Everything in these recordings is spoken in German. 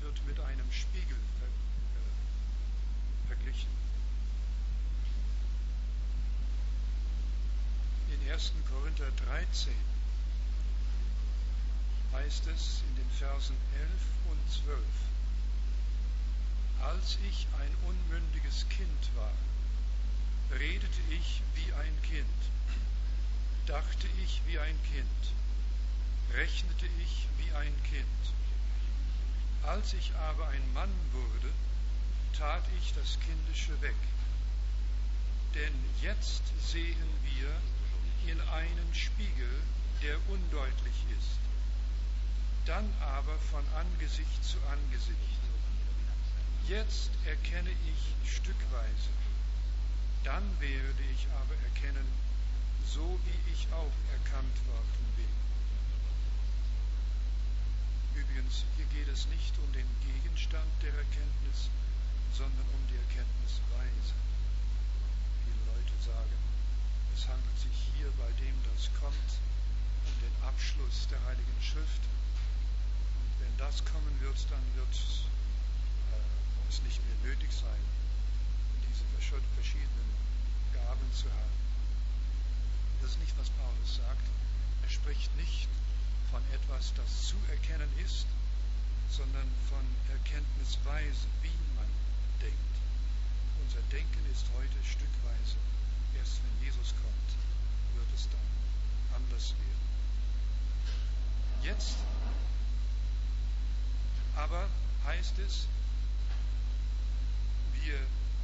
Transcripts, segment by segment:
wird mit einem Spiegel verglichen. In 1. Korinther 13 heißt es in den Versen 11 und 12: Als ich ein unmündiges Kind war, redete ich wie ein Kind, dachte ich wie ein Kind, rechnete ich wie ein Kind. Als ich aber ein Mann wurde, tat ich das Kindische weg. Denn jetzt sehen wir in einen Spiegel, der undeutlich ist, dann aber von Angesicht zu Angesicht. Jetzt erkenne ich stückweise, dann werde ich aber erkennen, so wie ich auch erkannt worden bin. Übrigens, hier geht es nicht um den Gegenstand der Erkenntnis, sondern um die Erkenntnisweise. Viele Leute sagen, es handelt sich hier bei dem, das kommt, um den Abschluss der Heiligen Schrift. Und wenn das kommen wird, dann wird es nicht mehr nötig sein, diese verschiedenen Gaben zu haben. Das ist nicht, was Paulus sagt. Er spricht nicht von etwas, das zu erkennen ist, sondern von Erkenntnisweise, wie man denkt. Unser Denken ist heute stückweise. Erst wenn Jesus kommt, wird es dann anders werden. Jetzt aber heißt es, wir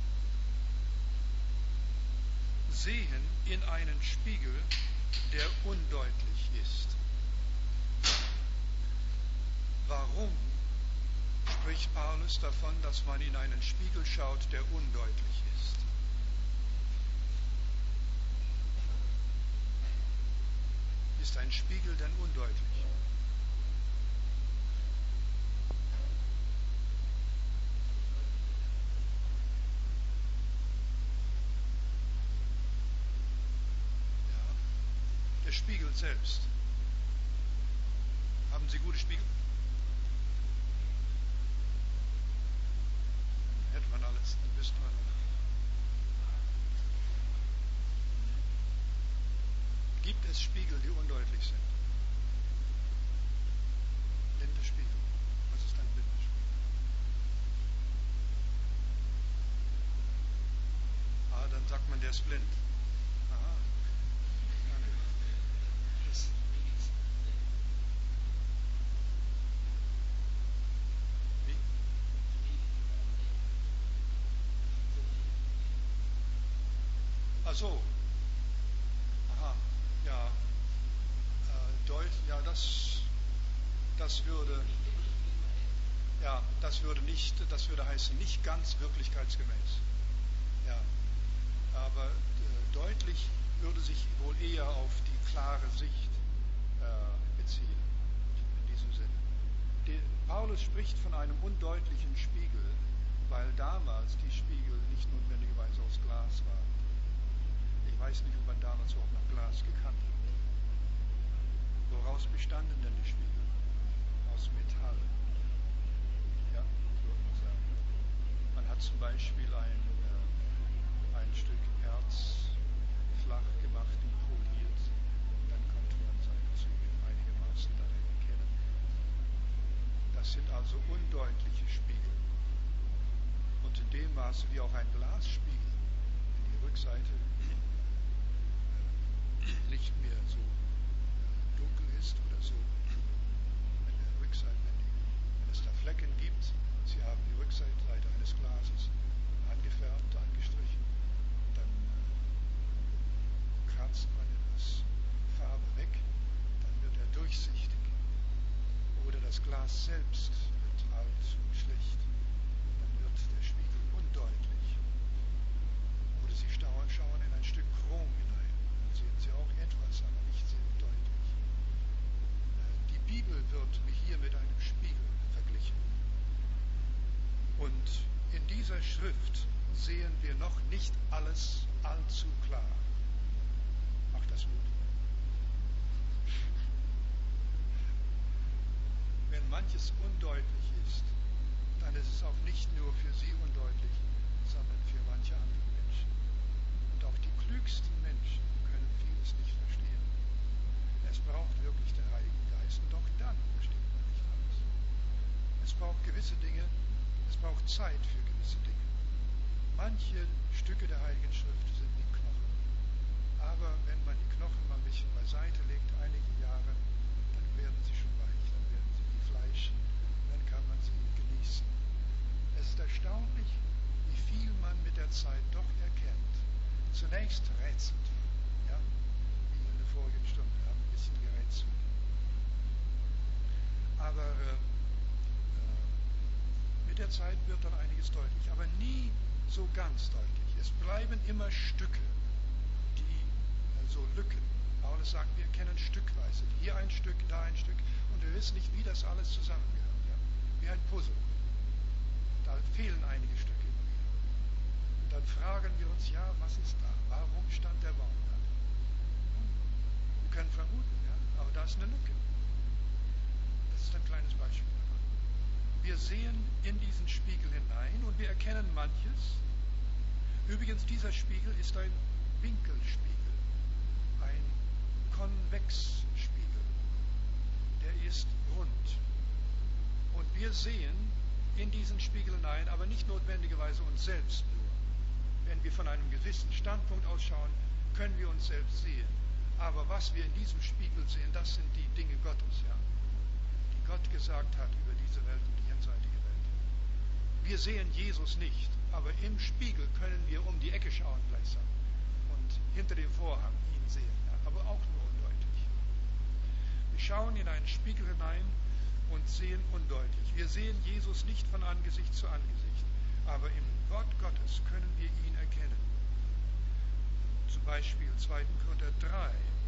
sehen in einen Spiegel, der undeutlich ist. Warum spricht Paulus davon, dass man in einen Spiegel schaut, der undeutlich ist? Ist ein Spiegel denn undeutlich? Ja, der Spiegel selbst. Haben Sie gute Spiegel? Hätte man alles, dann wüsste man. Gibt es Spiegel, die undeutlich sind? Blinde Spiegel. Was ist ein blinder Spiegel? Dann sagt man, der ist blind. Aha. Wie? Ach so. Aha. Ja. Ja, das würde heißen, nicht ganz wirklichkeitsgemäß. Ja. Aber deutlich würde sich wohl eher auf die klare Sicht beziehen, in diesem Sinne. Paulus spricht von einem undeutlichen Spiegel, weil damals die Spiegel nicht notwendigerweise aus Glas waren. Ich weiß nicht, ob man damals überhaupt noch Glas gekannt hat. Woraus bestanden denn die Spiegel? Aus Metall. Ja, würde man sagen. Man hat zum Beispiel ein Stück Erz flach gemacht und poliert. Und dann konnte man seine Züge einigermaßen darin erkennen. Das sind also undeutliche Spiegel. Und in dem Maße wie auch ein Glasspiegel, wenn die Rückseite nicht mehr so dunkel ist oder so, wenn der Rückseite, wenn es da Flecken gibt, Sie haben die Rückseite eines Glases angefärbt, angestrichen, dann kratzt man etwas Farbe weg, dann wird er durchsichtig. Oder das Glas selbst wird alt und schlecht, dann wird der Spiegel undeutlich. Oder Sie schauen in ein Stück Chrom hinein, dann sehen Sie auch etwas, aber nicht sehr deutlich. Die Bibel wird hier mit einem Spiegel verglichen. Und in dieser Schrift sehen wir noch nicht alles allzu klar. Macht das Mut? Wenn manches undeutlich ist, Es braucht gewisse Dinge, es braucht Zeit für gewisse Dinge. Manche Stücke der Heiligen Schrift sind wie Knochen. Aber wenn man die Knochen mal ein bisschen beiseite legt, einige Jahre, dann werden sie schon weich, dann werden sie wie Fleisch, dann kann man sie genießen. Es ist erstaunlich, wie viel man mit der Zeit doch erkennt. Zunächst rätselt, ja, wie in der vorigen Stunde, haben ein bisschen gerätselt. Aber mit der Zeit wird dann einiges deutlich, aber nie so ganz deutlich. Es bleiben immer Stücke, die so Lücken. Paulus sagt, wir kennen stückweise. Hier ein Stück, da ein Stück. Und wir wissen nicht, wie das alles zusammengehört. Ja? Wie ein Puzzle. Da fehlen einige Stücke immer wieder. Und dann fragen wir uns, ja, was ist da? Warum stand der Baum da? Wir können vermuten, ja, aber da ist eine Lücke. Das ist ein kleines Beispiel davon. Wir sehen in diesen Spiegel hinein und wir erkennen manches. Übrigens, dieser Spiegel ist ein Winkelspiegel, ein Konvexspiegel. Der ist rund. Und wir sehen in diesen Spiegel hinein, aber nicht notwendigerweise uns selbst nur. Wenn wir von einem gewissen Standpunkt ausschauen, können wir uns selbst sehen. Aber was wir in diesem Spiegel sehen, das sind die Dinge Gottes, ja, die Gott gesagt hat über diese Welt und die jenseitige Welt. Wir sehen Jesus nicht, aber im Spiegel können wir um die Ecke schauen gleichsam und hinter dem Vorhang ihn sehen, ja, aber auch nur undeutlich. Wir schauen in einen Spiegel hinein und sehen undeutlich. Wir sehen Jesus nicht von Angesicht zu Angesicht, aber im Wort Gottes können wir ihn erkennen. Zum Beispiel 2. Korinther 3,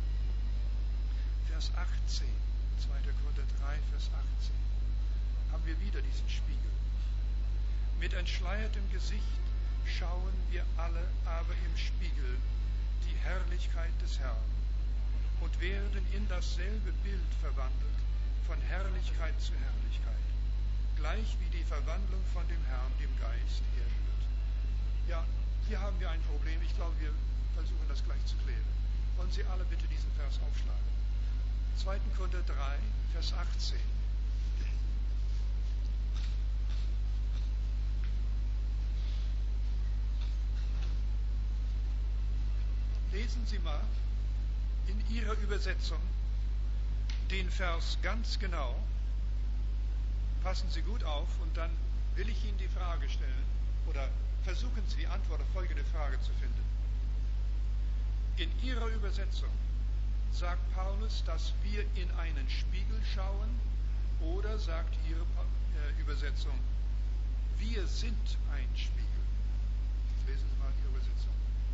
Vers 18. 2. Korinther 3, Vers 18. Haben wir wieder diesen Spiegel. Mit entschleiertem Gesicht schauen wir alle aber im Spiegel die Herrlichkeit des Herrn und werden in dasselbe Bild verwandelt, von Herrlichkeit zu Herrlichkeit, gleich wie die Verwandlung von dem Herrn, dem Geist, herrührt. Ja, hier haben wir ein Problem. Ich glaube, wir versuchen das gleich zu klären. Wollen Sie alle bitte diesen Vers aufschlagen? 2. Korinther 3, Vers 18. Lesen Sie mal in Ihrer Übersetzung den Vers ganz genau. Passen Sie gut auf und dann will ich Ihnen die Frage stellen oder versuchen Sie die Antwort auf folgende Frage zu finden. In Ihrer Übersetzung sagt Paulus, dass wir in einen Spiegel schauen, oder sagt Ihre Übersetzung, wir sind ein Spiegel? Lesen Sie mal Ihre Übersetzung.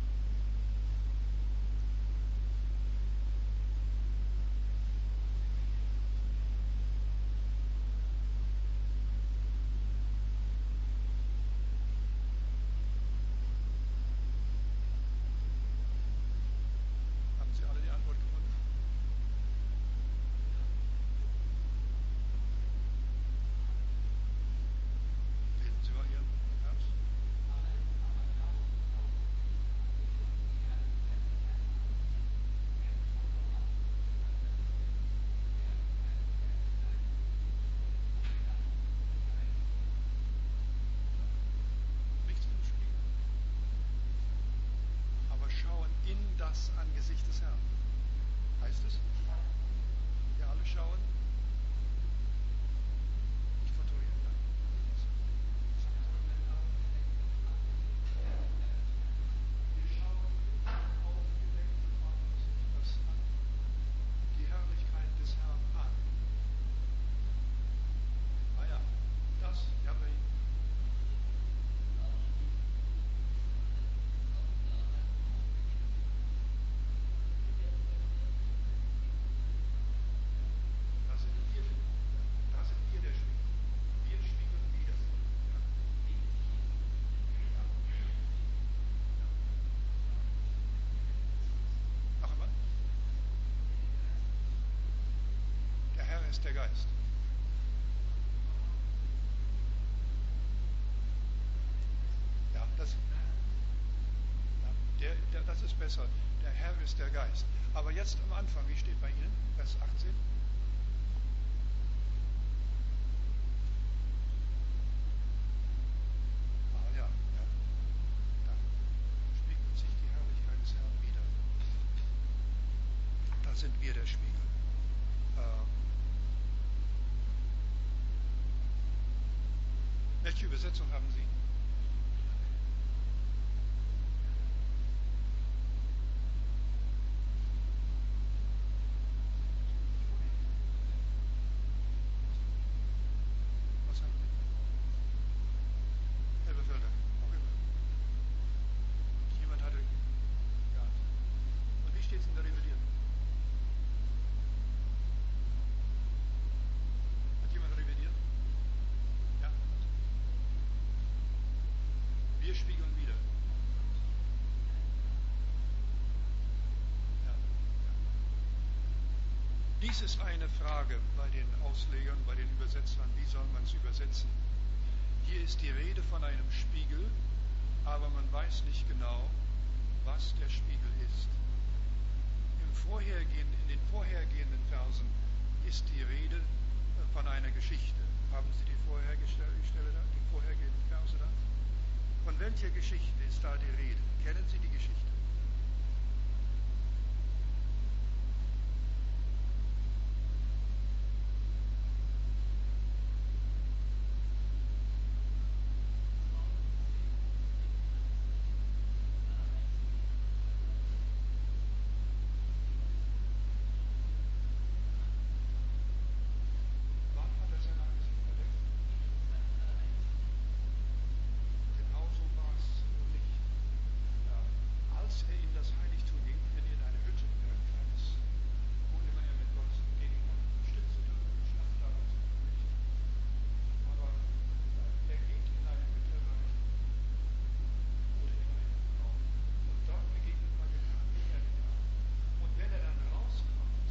Angesicht des Herrn. Heißt es? Wir alle schauen. Nicht kontrollieren, ja? Wir schauen aufgeweckt von uns an, die Herrlichkeit des Herrn an. Ah ja, das, ja, bei Ihnen. Der Geist. Ja, das ist besser. Der Herr ist der Geist. Aber jetzt am Anfang, wie steht bei Ihnen? Vers 18. sind wir der Spiegel. Welche Übersetzung haben Sie? Was haben Sie? Elberfelder. Auch immer. Jemand hatte. Ja. Und wie steht es in der Revidiert? Hat jemand revidiert? Ja. Wir spiegeln wieder. Ja. Dies ist eine Frage bei den Auslegern, bei den Übersetzern. Wie soll man es übersetzen? Hier ist die Rede von einem Spiegel, aber man weiß nicht genau, was der Spiegel ist. In den vorhergehenden Versen ist die Rede von einer Geschichte. Haben Sie die vorhergehenden Verse da? Von welcher Geschichte ist da die Rede? Kennen Sie die Geschichte? Wann hat er sein Angesicht verdeckt? Genau so war es nicht. Ja, als er in das Heiligtum ging, wenn er in eine Hütte gegangen ist, wo immer er mit Gott begegnet hat, stützte und stand da und nicht. Aber er geht in eine Hütte rein, oder in einen Raum, und dort begegnet man dem Herrn, wie er den Herrn. Und wenn er dann rauskommt,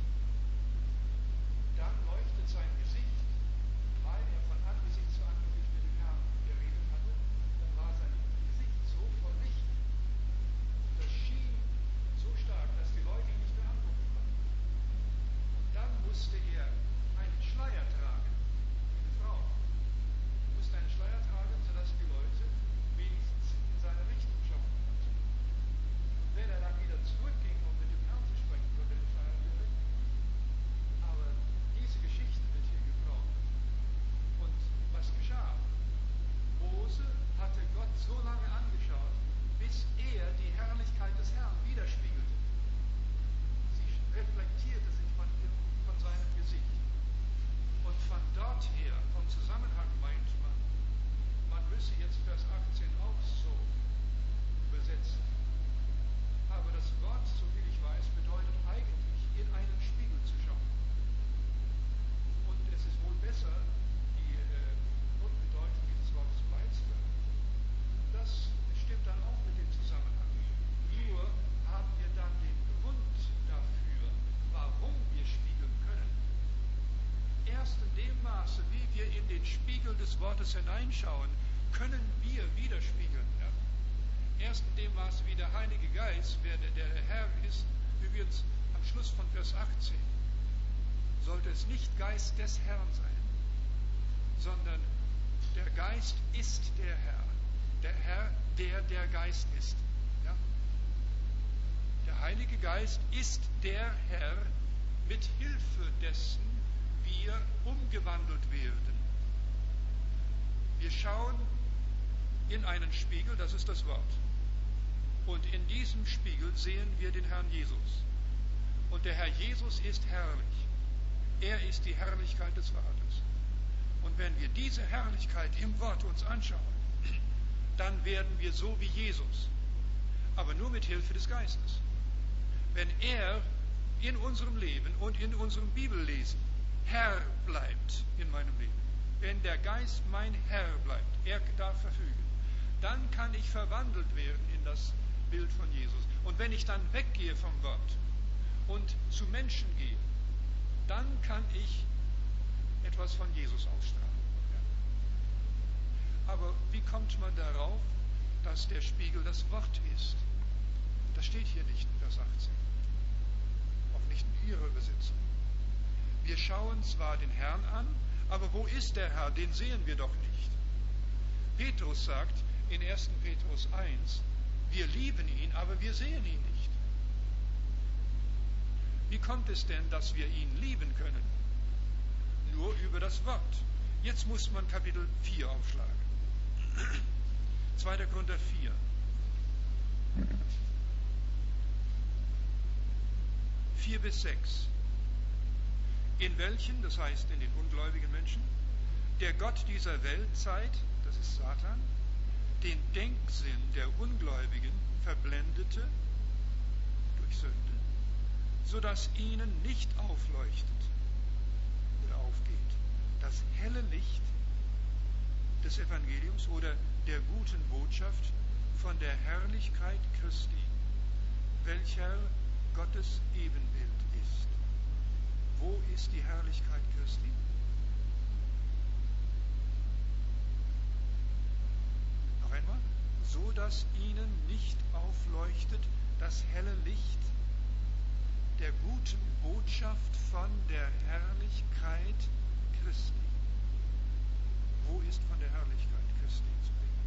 dann leuchtet sein Gesicht, weil er von Angesicht zu Angesicht mit dem Herrn geredet hatte, dann war sein Gesicht so voll Licht. Das schien so stark, dass die Leute ihn nicht mehr angucken konnten. Und dann musste er einen Schleier tragen. Eine Frau musste einen Schleier tragen, sodass die Leute wenigstens in seine Richtung schauen konnten. Und wenn er dann wieder zurückging, um mit dem Herrn zu sprechen, konnte der Schleier wieder weg. Aber diese Geschichte wird hier gebraucht. Und was geschah? Mose hatte Gott so lange angeschaut, bis er die Herrlichkeit des Herrn widerspiegelte. Sie reflektierte sich von seinem Gesicht. Und von dort her, vom Zusammenhang meint man müsse jetzt Vers 18 auch so übersetzen. Aber das Wort, so viel ich weiß, bedeutet eigentlich, in einen Spiegel zu schauen. Und es ist wohl besser, die Grundbedeutung dieses Wortes beizubehalten. Das stimmt dann auch mit dem Zusammenhang. Nur haben wir dann den Grund dafür, warum wir spiegeln können. Erst in dem Maße, wie wir in den Spiegel des Wortes hineinschauen, können wir widerspiegeln. Ja? Erst in dem Maße, wie der Heilige Geist, wer der Herr ist, übrigens am Schluss von Vers 18, sollte es nicht Geist des Herrn sein, sondern der Geist ist der Herr. Der Herr, der Geist ist. Ja? Der Heilige Geist ist der Herr, mit Hilfe dessen wir umgewandelt werden. Wir schauen in einen Spiegel, das ist das Wort. Und in diesem Spiegel sehen wir den Herrn Jesus. Und der Herr Jesus ist herrlich. Er ist die Herrlichkeit des Vaters. Und wenn wir diese Herrlichkeit im Wort uns anschauen, dann werden wir so wie Jesus, aber nur mit Hilfe des Geistes. Wenn er in unserem Leben und in unserem Bibellesen Herr bleibt in meinem Leben, wenn der Geist mein Herr bleibt, er darf verfügen, dann kann ich verwandelt werden in das Bild von Jesus. Und wenn ich dann weggehe vom Wort und zu Menschen gehe, dann kann ich etwas von Jesus ausstrahlen. Aber wie kommt man darauf, dass der Spiegel das Wort ist? Das steht hier nicht in Vers 18. Auch nicht in Ihrer Übersetzung. Wir schauen zwar den Herrn an, aber wo ist der Herr? Den sehen wir doch nicht. Petrus sagt in 1. Petrus 1, wir lieben ihn, aber wir sehen ihn nicht. Wie kommt es denn, dass wir ihn lieben können? Nur über das Wort. Jetzt muss man Kapitel 4 aufschlagen. 2. Korinther 4. Vier bis 6. In welchen, das heißt in den ungläubigen Menschen, der Gott dieser Weltzeit, das ist Satan, den Denksinn der Ungläubigen verblendete durch Sünde, sodass ihnen nicht aufleuchtet oder aufgeht das helle Licht des Evangeliums oder der guten Botschaft von der Herrlichkeit Christi, welcher Gottes Ebenbild ist. Wo ist die Herrlichkeit Christi? Noch einmal. So dass ihnen nicht aufleuchtet das helle Licht der guten Botschaft von der Herrlichkeit Christi. Wo ist von der Herrlichkeit Christi zu reden?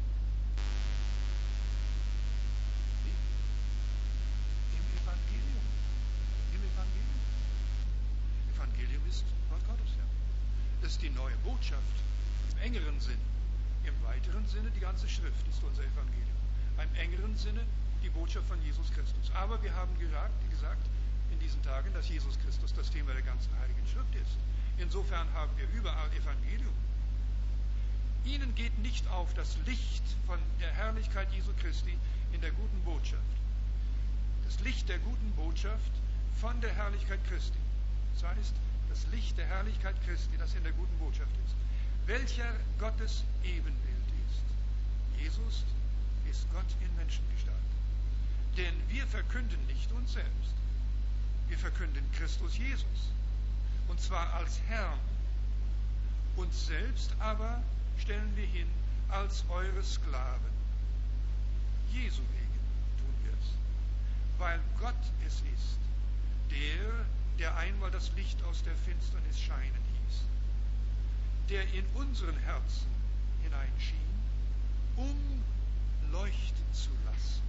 Im Evangelium. Im Evangelium. Evangelium ist Wort Gottes, ja. Das ist die neue Botschaft im engeren Sinn. Im weiteren Sinne die ganze Schrift ist unser Evangelium. Im engeren Sinne die Botschaft von Jesus Christus. Aber wir haben gesagt in diesen Tagen, dass Jesus Christus das Thema der ganzen Heiligen Schrift ist. Insofern haben wir überall Evangelium. Ihnen geht nicht auf das Licht von der Herrlichkeit Jesu Christi in der guten Botschaft. Das Licht der guten Botschaft von der Herrlichkeit Christi. Das heißt, das Licht der Herrlichkeit Christi, das in der guten Botschaft ist. Welcher Gottes Ebenbild ist. Jesus ist Gott in Menschengestalt. Denn wir verkünden nicht uns selbst. Wir verkünden Christus Jesus. Und zwar als Herrn. Uns selbst aber stellen wir hin als eure Sklaven. Jesu wegen tun wir es. Weil Gott es ist, der einmal das Licht aus der Finsternis scheinen hieß, der in unseren Herzen hineinschien, um leuchten zu lassen.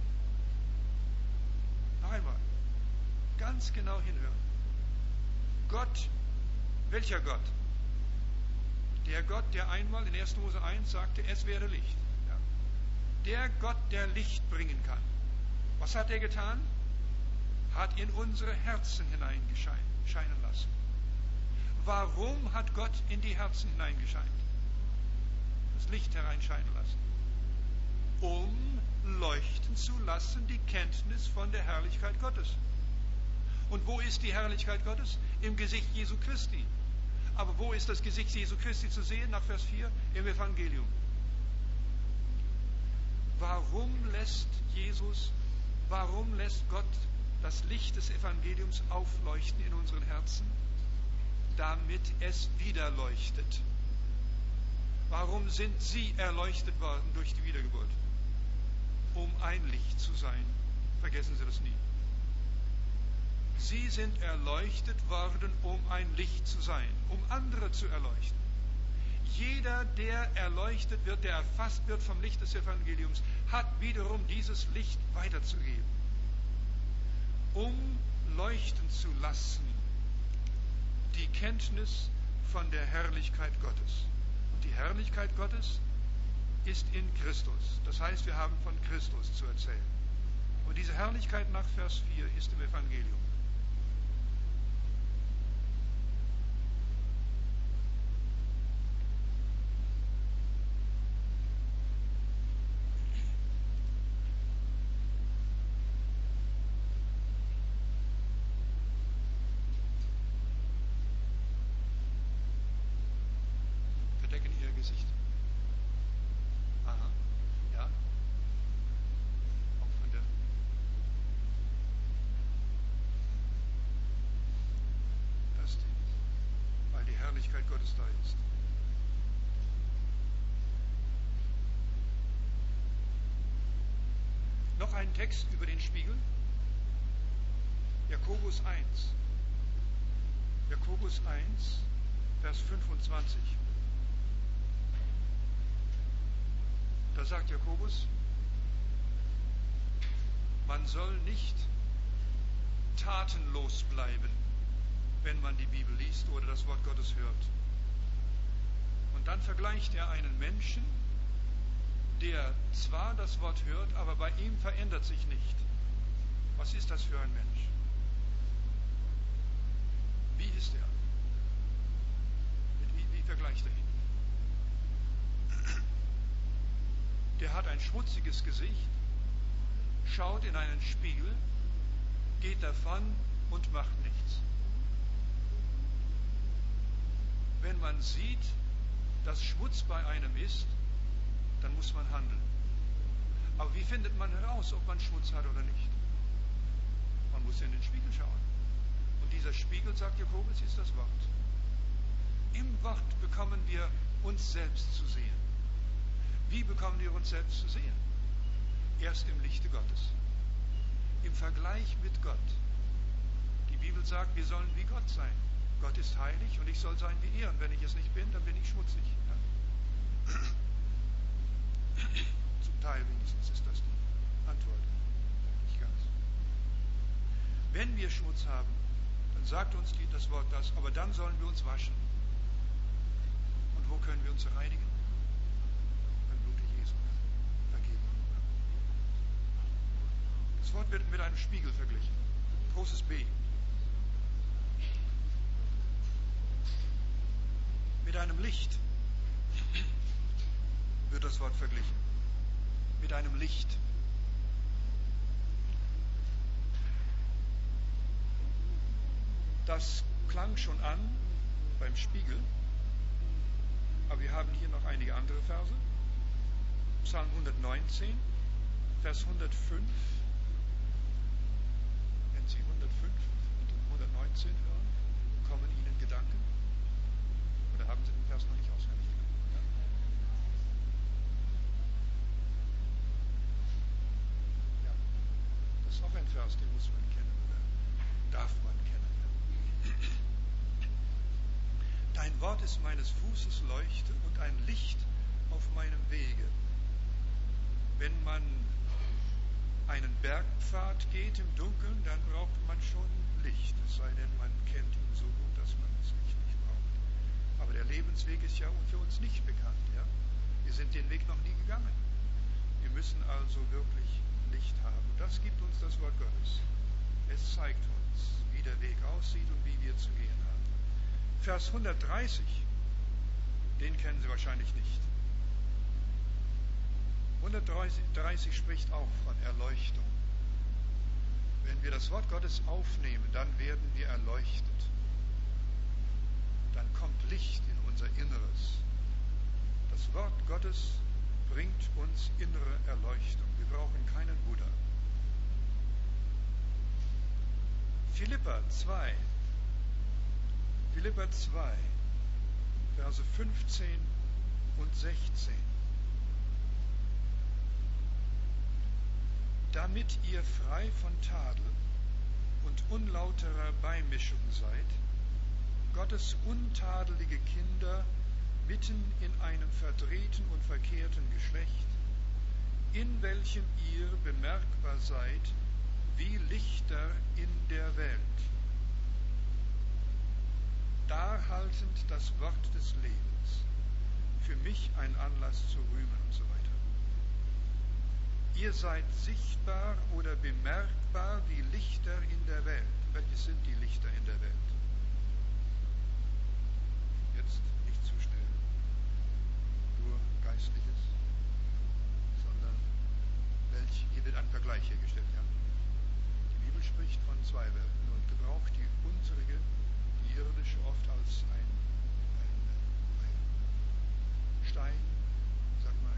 Noch einmal, ganz genau hinhören. Gott, welcher Gott? Der Gott, der einmal in 1. Mose 1 sagte, es werde Licht. Ja. Der Gott, der Licht bringen kann. Was hat er getan? Hat in unsere Herzen hineinscheinen lassen. Warum hat Gott in die Herzen hineingescheint? Das Licht hereinscheinen lassen. Um leuchten zu lassen die Kenntnis von der Herrlichkeit Gottes. Und wo ist die Herrlichkeit Gottes? Im Gesicht Jesu Christi. Aber wo ist das Gesicht Jesu Christi zu sehen? Nach Vers 4 im Evangelium. Warum lässt Gott das Licht des Evangeliums aufleuchten in unseren Herzen? Damit es wieder leuchtet. Warum sind sie erleuchtet worden durch die Wiedergeburt? Um ein Licht zu sein. Vergessen Sie das nie. Sie sind erleuchtet worden, um ein Licht zu sein, um andere zu erleuchten. Jeder, der erleuchtet wird, der erfasst wird vom Licht des Evangeliums, hat wiederum dieses Licht weiterzugeben, um leuchten zu lassen die Kenntnis von der Herrlichkeit Gottes. Und die Herrlichkeit Gottes ist in Christus. Das heißt, wir haben von Christus zu erzählen. Und diese Herrlichkeit nach Vers 4 ist im Evangelium. Gottes da ist. Noch ein Text über den Spiegel. Jakobus 1. Jakobus 1, Vers 25. Da sagt Jakobus, man soll nicht tatenlos bleiben, wenn man die Bibel liest oder das Wort Gottes hört. Und dann vergleicht er einen Menschen, der zwar das Wort hört, aber bei ihm verändert sich nicht. Was ist das für ein Mensch? Wie ist er? Wie vergleicht er ihn? Der hat ein schmutziges Gesicht, schaut in einen Spiegel, geht davon und macht nichts. Wenn man sieht, dass Schmutz bei einem ist, dann muss man handeln. Aber wie findet man heraus, ob man Schmutz hat oder nicht? Man muss in den Spiegel schauen. Und dieser Spiegel, sagt Jakobus, ist das Wort. Im Wort bekommen wir uns selbst zu sehen. Wie bekommen wir uns selbst zu sehen? Erst im Lichte Gottes. Im Vergleich mit Gott. Die Bibel sagt, wir sollen wie Gott sein. Gott ist heilig und ich soll sein wie er. Und wenn ich es nicht bin, dann bin ich schmutzig. Ja? Zum Teil wenigstens ist das die Antwort. Nicht ganz. Wenn wir Schmutz haben, dann sagt uns das Wort das, aber dann sollen wir uns waschen. Und wo können wir uns reinigen? Beim Blute Jesu. Vergebung. Das Wort wird mit einem Spiegel verglichen. Großes B. Mit einem Licht wird das Wort verglichen. Mit einem Licht. Das klang schon an beim Spiegel, aber wir haben hier noch einige andere Verse. Psalm 119, Vers 105. Wenn Sie 105 und 119 hören, kommen Ihnen Gedanken? Oder haben Sie den Vers noch nicht auswendig gelernt? Ja? Ja, das ist auch ein Vers, den muss man kennen oder darf man kennen. Ja? Dein Wort ist meines Fußes Leuchte und ein Licht auf meinem Wege. Wenn man einen Bergpfad geht im Dunkeln, dann braucht man schon Licht, es sei denn, man kennt ihn so gut, dass man das Licht nicht braucht. Aber der Lebensweg ist ja für uns nicht bekannt. Ja? Wir sind den Weg noch nie gegangen. Wir müssen also wirklich Licht haben. Das gibt uns das Wort Gottes. Es zeigt uns, wie der Weg aussieht und wie wir zu gehen haben. Vers 130, den kennen Sie wahrscheinlich nicht. 130 spricht auch von Erleuchtung. Wenn wir das Wort Gottes aufnehmen, dann werden wir erleuchtet. Dann kommt Licht in unser Inneres. Das Wort Gottes bringt uns innere Erleuchtung. Wir brauchen keinen Buddha. Philipper 2, Verse 15 und 16. Damit ihr frei von Tadel und unlauterer Beimischung seid, Gottes untadelige Kinder mitten in einem verdrehten und verkehrten Geschlecht, in welchem ihr bemerkbar seid wie Lichter in der Welt, darhaltend das Wort des Lebens, für mich ein Anlass zu rühmen und so weiter. Ihr seid sichtbar oder bemerkbar wie Lichter in der Welt. Welches sind die Lichter in der Welt? Jetzt nicht zu schnell, nur Geistliches, sondern hier wird ein Vergleich hergestellt. Ja? Die Bibel spricht von zwei Welten und gebraucht die unsere, die irdische, oft als ein Stein, sag mal,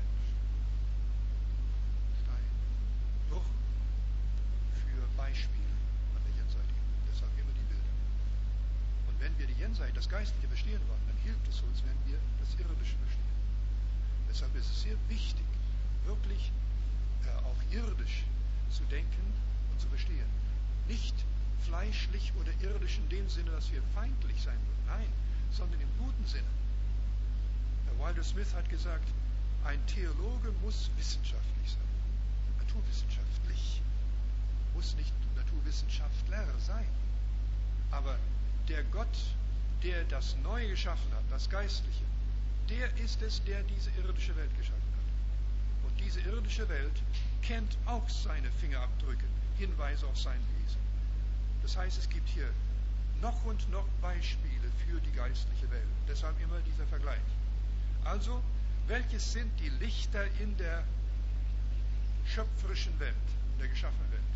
Steinbruch für Beispiele an der Jenseitigen. Deshalb immer die Bilder. Und wenn wir die Jenseite, das Geistliche verstehen wollen, dann hilft es uns, wenn wir das Irdische verstehen. Deshalb ist es sehr wichtig, wirklich auch irdisch zu denken und zu verstehen. Nicht fleischlich oder irdisch in dem Sinne, dass wir feindlich sein würden. Nein, sondern im guten Sinne. Wilder Smith hat gesagt, ein Theologe muss wissenschaftlich sein. Naturwissenschaftlich. Muss nicht Naturwissenschaftler sein. Aber der Gott, der das Neue geschaffen hat, das Geistliche, der ist es, der diese irdische Welt geschaffen hat. Und diese irdische Welt kennt auch seine Fingerabdrücke, Hinweise auf sein Wesen. Das heißt, es gibt hier noch und noch Beispiele für die geistliche Welt. Deshalb immer dieser Vergleich. Also, welches sind die Lichter in der schöpferischen Welt, in der geschaffenen Welt?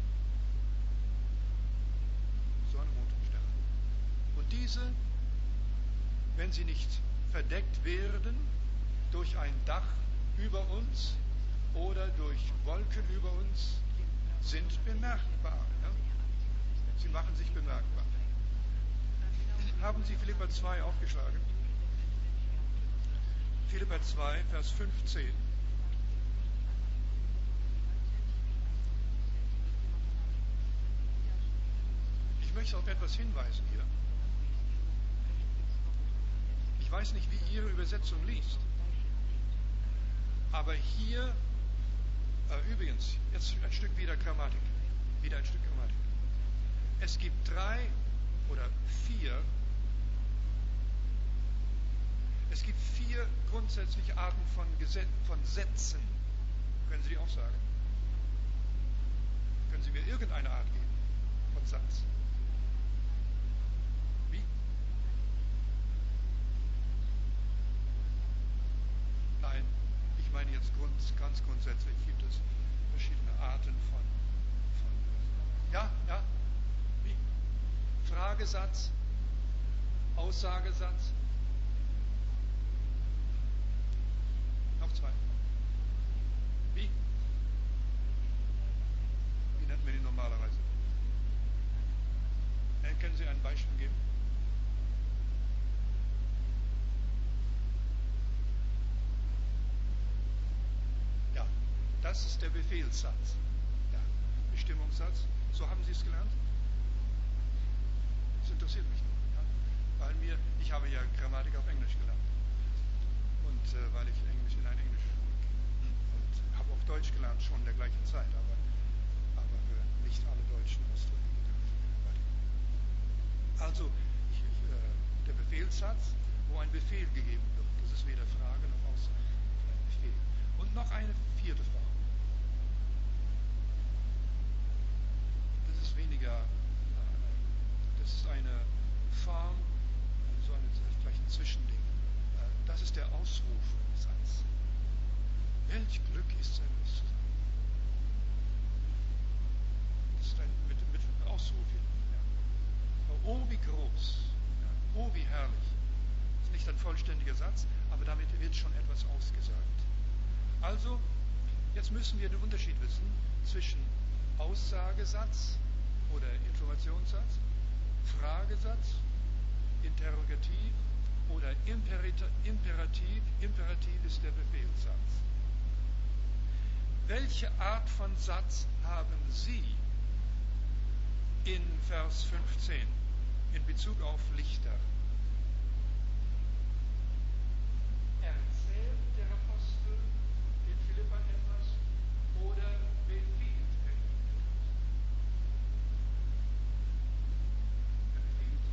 Sonne, Mond und Sterne. Und diese, wenn sie nicht verdeckt werden durch ein Dach über uns oder durch Wolken über uns, sind bemerkbar. Ja? Sie machen sich bemerkbar. Haben Sie Philipper 2 aufgeschlagen? Philipper 2, Vers 15. Ich möchte auf etwas hinweisen hier. Ich weiß nicht, wie Ihre Übersetzung liest. Aber hier, übrigens, jetzt ein Stück wieder Grammatik. Wieder ein Stück Grammatik. Es gibt 3 oder 4. Es gibt 4 grundsätzliche Arten von Sätzen. Können Sie die auch sagen? Können Sie mir irgendeine Art geben von Satz? Wie? Nein, ich meine jetzt ganz grundsätzlich gibt es verschiedene Arten von ja? Wie? Fragesatz, Aussagesatz. Noch 2. Wie? Wie nennt man die normalerweise? Können Sie ein Beispiel geben? Ja, das ist der Befehlssatz. Ja, Bestimmungssatz. So haben Sie es gelernt? Das interessiert mich nur. Ja? Weil ich habe ja Grammatik auf Englisch gelernt. Und weil ich in eine englische Schule gehe. Und habe auch Deutsch gelernt, schon in der gleichen Zeit, aber nicht alle Deutschen ausdrücken. Also, der Befehlssatz, wo ein Befehl gegeben wird. Das ist weder Frage noch Aussage, ein Befehl. Und noch eine 4. Form. Das ist weniger, das ist eine Form, vielleicht ein Zwischending. Das ist der Ausrufsatz. Welch Glück ist sein Lust zu sein. Das ist mit Ausruf hin. Ja. Oh, wie groß. Ja. Oh, wie herrlich. Das ist nicht ein vollständiger Satz, aber damit wird schon etwas ausgesagt. Also, jetzt müssen wir den Unterschied wissen zwischen Aussagesatz oder Informationssatz, Fragesatz, Interrogativ oder Imperativ. Imperativ ist der Befehlssatz. Welche Art von Satz haben Sie in Vers 15 in Bezug auf Lichter? Erzählt der Apostel den Philippern etwas oder befiehlt er ihnen etwas? Er befiehlt.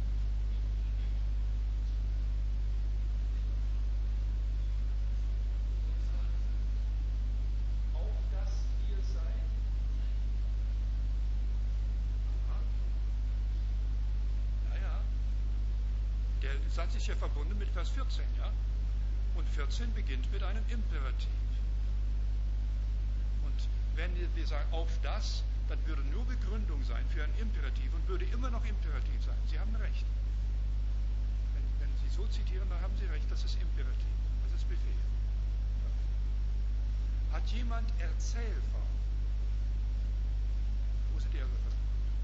Auf dass ihr seid. Aha. Ja. Der Satz ist ja verbunden mit Vers 14, ja? Und 14 beginnt mit einem Imperativ. Und wenn wir sagen auf das, dann würde nur Begründung sein für ein Imperativ und würde immer noch Imperativ sein. Sie haben recht. Wenn Sie so zitieren, dann haben Sie recht, das ist Imperativ. Das ist Befehl. Hat jemand Erzählform? Wo sind die Erzählform?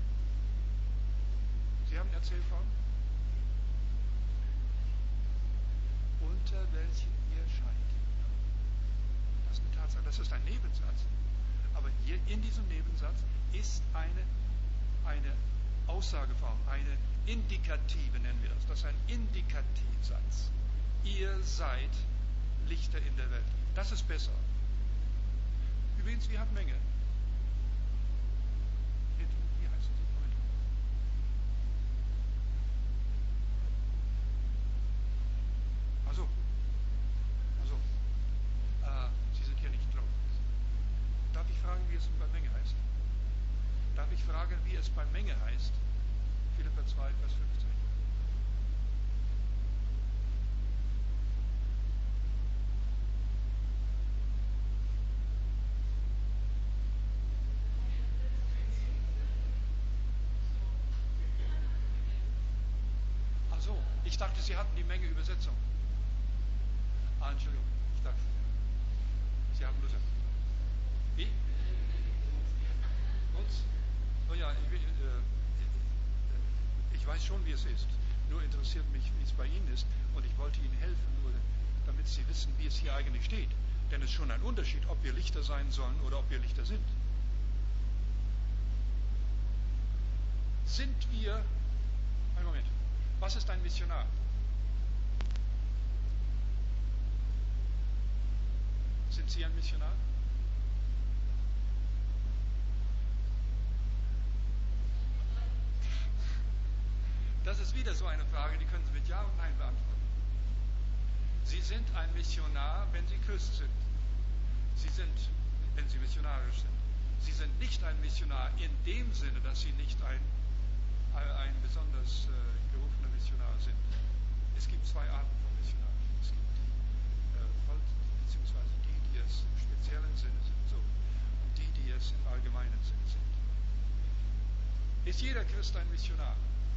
Sie haben Erzählform? Unter welchen ihr scheint. Das ist eine Tatsache. Das ist ein Nebensatz. Aber hier in diesem Nebensatz ist eine Aussageform, eine Indikative nennen wir das. Das ist ein Indikativsatz. Ihr seid Lichter in der Welt. Das ist besser. Übrigens, wir haben Menge. Wie heißen Sie? wie es bei Menge heißt? Darf ich fragen, wie es bei Menge heißt? Philipper 2, Vers 15. Ach so, ich dachte, Sie hatten die Menge-Übersetzung. Entschuldigung, ich dachte, Sie haben Luther. Wie? Uns? Oh ja, ich weiß schon, wie es ist. Nur interessiert mich, wie es bei Ihnen ist. Und ich wollte Ihnen helfen, nur damit Sie wissen, wie es hier eigentlich steht. Denn es ist schon ein Unterschied, ob wir Lichter sein sollen oder ob wir Lichter sind. Sind wir... Einen Moment. Was ist ein Missionar? Sind Sie ein Missionar? Das ist wieder so eine Frage, die können Sie mit Ja und Nein beantworten. Sie sind ein Missionar, wenn Sie Christ sind. Sie sind, wenn Sie missionarisch sind. Sie sind nicht ein Missionar in dem Sinne, dass Sie nicht ein besonders gerufener Missionar sind. Es gibt zwei Arten von Missionaren. Es gibt die beziehungsweise die es im speziellen Sinne sind, so, und die es im allgemeinen Sinne sind. Ist jeder Christ ein Missionar?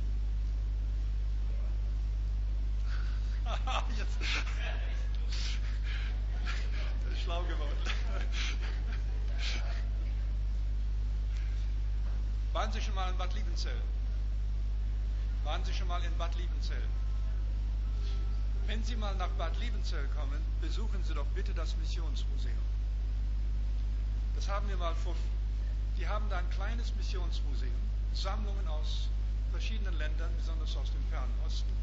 Jetzt. Das ist schlau geworden. Waren Sie schon mal in Bad Liebenzell? Waren Sie schon mal in Bad Liebenzell? Wenn Sie mal nach Bad Liebenzell kommen, besuchen Sie doch bitte das Missionsmuseum. Das haben wir mal die haben da ein kleines Missionsmuseum, Sammlungen aus verschiedenen Ländern, besonders aus dem Fernen Osten.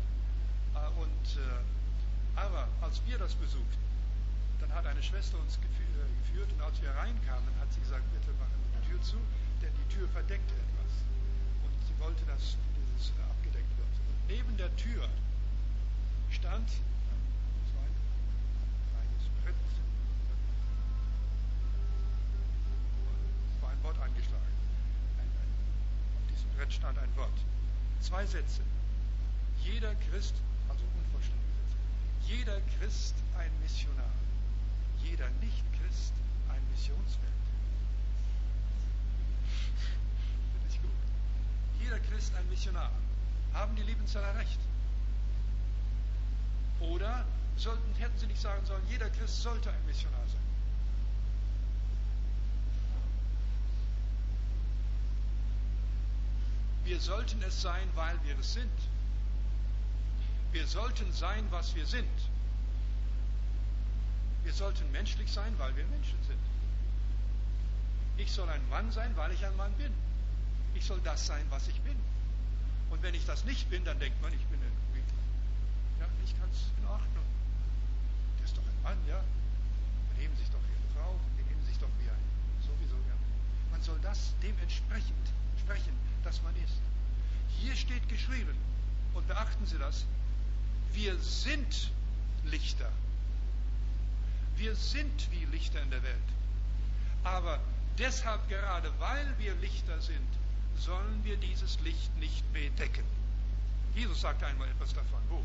Aber als wir das besuchten, dann hat eine Schwester uns geführt und als wir reinkamen, hat sie gesagt, bitte machen Sie die Tür zu, denn die Tür verdeckt etwas. Und sie wollte, dass dieses abgedeckt wird. Und neben der Tür stand ein kleines Brett. Es war ein Wort eingeschlagen. Auf diesem Brett stand ein Wort. 2 Sätze. Jeder Christ, also unvollständige Sätze, jeder Christ ein Missionar, jeder Nicht-Christ ein Missionsfeld. Finde ich gut. Jeder Christ ein Missionar. Haben die Liebenzeller recht? Oder hätten sie nicht sagen sollen, jeder Christ sollte ein Missionar sein? Wir sollten es sein, weil wir es sind. Wir sollten sein, was wir sind. Wir sollten menschlich sein, weil wir Menschen sind. Ich soll ein Mann sein, weil ich ein Mann bin. Ich soll das sein, was ich bin. Und wenn ich das nicht bin, dann denkt man, ich bin irgendwie, ja, nicht ganz in Ordnung. Der ist doch ein Mann, ja. Benehmen sich doch wie eine Frau, benehmen sich doch wie ein, sowieso, ja. Man soll das dementsprechend sprechen, dass man ist. Hier steht geschrieben, und beachten Sie das, wir sind Lichter. Wir sind wie Lichter in der Welt. Aber deshalb, gerade weil wir Lichter sind, sollen wir dieses Licht nicht bedecken. Jesus sagte einmal etwas davon. Wo?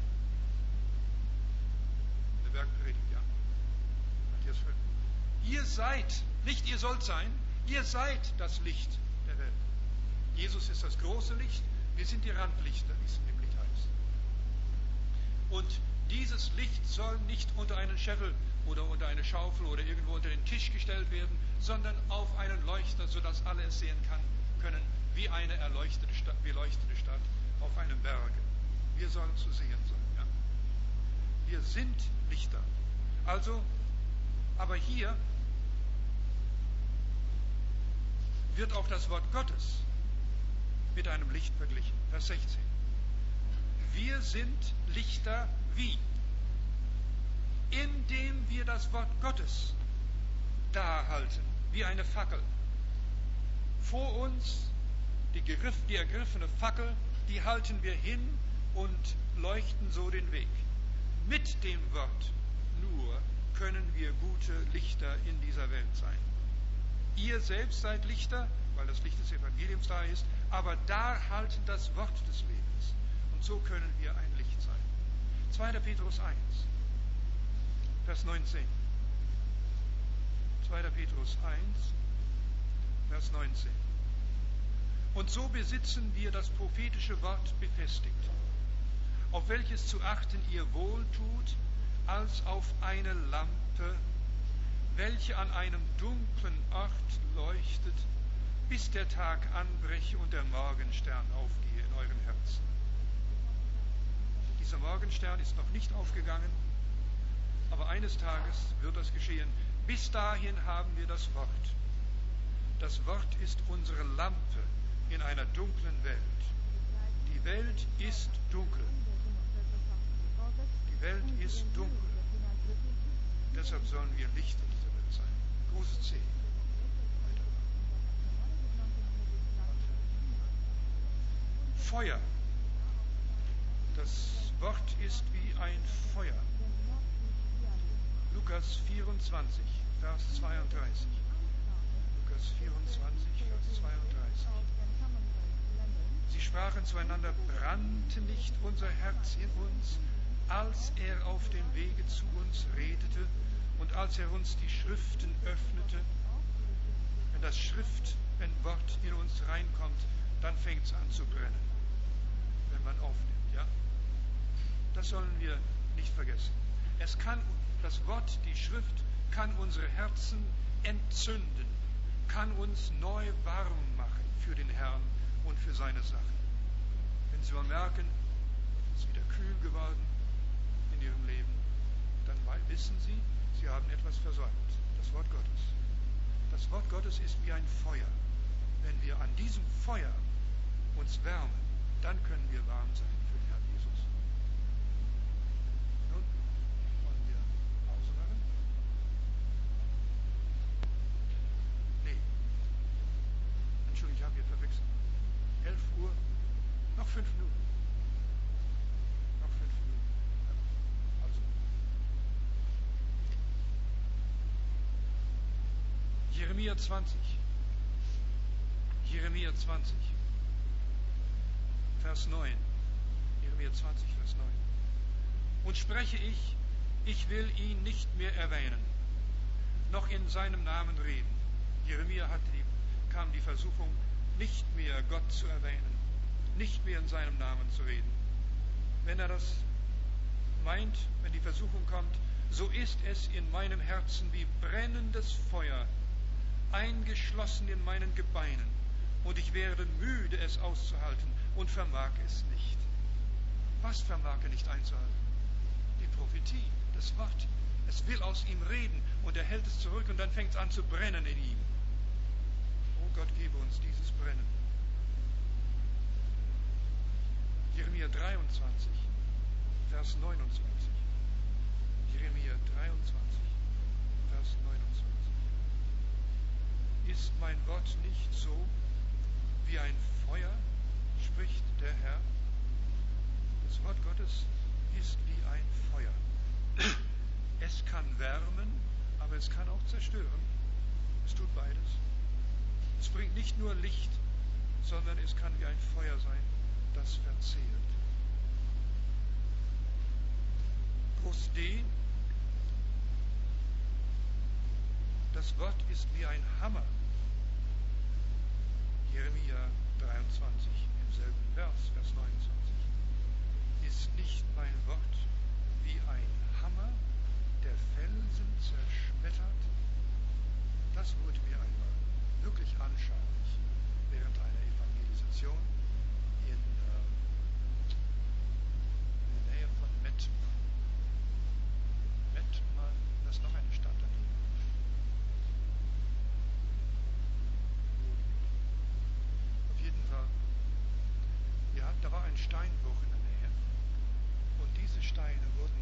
In der Bergpredigt, ja. Matthäus 5. Ihr seid, nicht ihr sollt sein, ihr seid das Licht der Welt. Jesus ist das große Licht, wir sind die Randlichter, wie es im Lied heißt. Und dieses Licht soll nicht unter einen Scheffel oder unter eine Schaufel oder irgendwo unter den Tisch gestellt werden, sondern auf einen Leuchter, sodass alle es sehen können, wie eine beleuchtete Stadt auf einem Berge. Wir sollen zu sehen sein. Ja? Wir sind Lichter. Also, aber hier wird auch das Wort Gottes mit einem Licht verglichen. Vers 16. Wir sind Lichter wie? Indem wir das Wort Gottes darhalten, wie eine Fackel. Vor uns die ergriffene Fackel, die halten wir hin und leuchten so den Weg. Mit dem Wort nur können wir gute Lichter in dieser Welt sein. Ihr selbst seid Lichter, weil das Licht des Evangeliums da ist, aber da halten das Wort des Lebens. Und so können wir ein Licht sein. 2. Petrus 1, Vers 19. 2. Petrus 1, Vers 19. Und so besitzen wir das prophetische Wort befestigt, auf welches zu achten ihr wohltut, als auf eine Lampe, welche an einem dunklen Ort leuchtet, bis der Tag anbreche und der Morgenstern aufgehe in euren Herzen. Dieser Morgenstern ist noch nicht aufgegangen, aber eines Tages wird das geschehen. Bis dahin haben wir das Wort. Das Wort ist unsere Lampe in einer dunklen Welt. Die Welt ist dunkel. Die Welt ist dunkel. Deshalb sollen wir Licht in dieser Welt sein. Großes C. Feuer. Das Wort ist wie ein Feuer. Lukas 24, Vers 32. Lukas 24, Vers 32. Sie sprachen zueinander, brannte nicht unser Herz in uns, als er auf dem Wege zu uns redete und als er uns die Schriften öffnete. Wenn Wort in uns reinkommt, dann fängt es an zu brennen, wenn man aufnimmt. Ja? Das sollen wir nicht vergessen. Das Wort, die Schrift, kann unsere Herzen entzünden, kann uns neu warm machen für den Herrn und für seine Sachen. Wenn Sie mal merken, es ist wieder kühl geworden in Ihrem Leben, dann wissen Sie, Sie haben etwas versäumt. Das Wort Gottes. Das Wort Gottes ist wie ein Feuer. Wenn wir an diesem Feuer uns wärmen, dann können wir warm sein für den Herrn Jesus. Nun wollen wir Pause machen? Nee. Entschuldigung, ich habe hier verwechselt. 11 Uhr, noch 5 Minuten. Noch 5 Minuten. Also. Jeremia 20. Jeremia 20. Vers 9. Jeremia 20, Vers 9. Und spreche ich will ihn nicht mehr erwähnen, noch in seinem Namen reden. Jeremia kam die Versuchung, nicht mehr Gott zu erwähnen, nicht mehr in seinem Namen zu reden. Wenn er das meint, wenn die Versuchung kommt, so ist es in meinem Herzen wie brennendes Feuer, eingeschlossen in meinen Gebeinen, und ich werde müde, es auszuhalten, und vermag es nicht. Was vermag er nicht einzuhalten? Die Prophetie, das Wort. Es will aus ihm reden, und er hält es zurück, und dann fängt es an zu brennen in ihm. Oh Gott, gebe uns dieses Brennen. Jeremia 23, Vers 29. Jeremia 23, Vers 29. Ist mein Wort nicht so wie ein Feuer, spricht der Herr? Das Wort Gottes ist wie ein Feuer. Es kann wärmen, aber es kann auch zerstören. Es tut beides. Es bringt nicht nur Licht, sondern es kann wie ein Feuer sein, das verzehrt. Groß D. Das Wort ist wie ein Hammer. Jeremia 23, im selben Vers, Vers 29. Ist nicht mein Wort wie ein Hammer, der Felsen zerschmettert? Das wurde mir einmal wirklich anschaulich während einer Evangelisation in der Nähe von Mettmann. Mettmann, das ist noch eine Stadt daneben. Auf jeden Fall, da war ein Steinbruch in der Nähe, und diese Steine wurden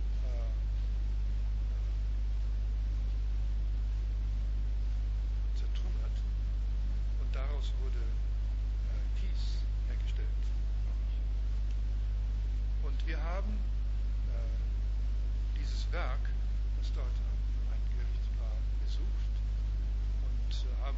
zertrümmert, und daraus wurde Kies hergestellt. Und wir haben dieses Werk, das dort ein Gericht war, besucht und haben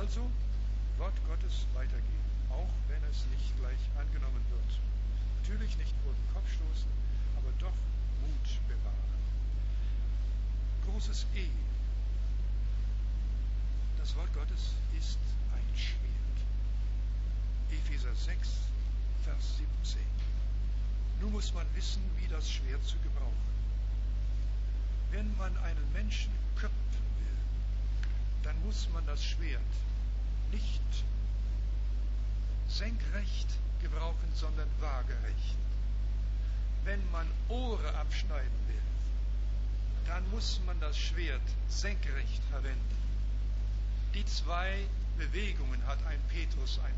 Also Wort Gottes weitergeben, auch wenn es nicht gleich angenommen wird. Natürlich nicht vor den Kopf stoßen, aber doch Mut bewahren. Großes E. Das Wort Gottes ist ein Schwert. Epheser 6, Vers 17. Nun muss man wissen, wie das Schwert zu gebrauchen. Wenn man einen Menschen köpfen will, dann muss man das Schwert nicht senkrecht gebrauchen, sondern waagerecht. Wenn man Ohre abschneiden will, dann muss man das Schwert senkrecht verwenden. Die zwei Bewegungen hat ein Petrus, ein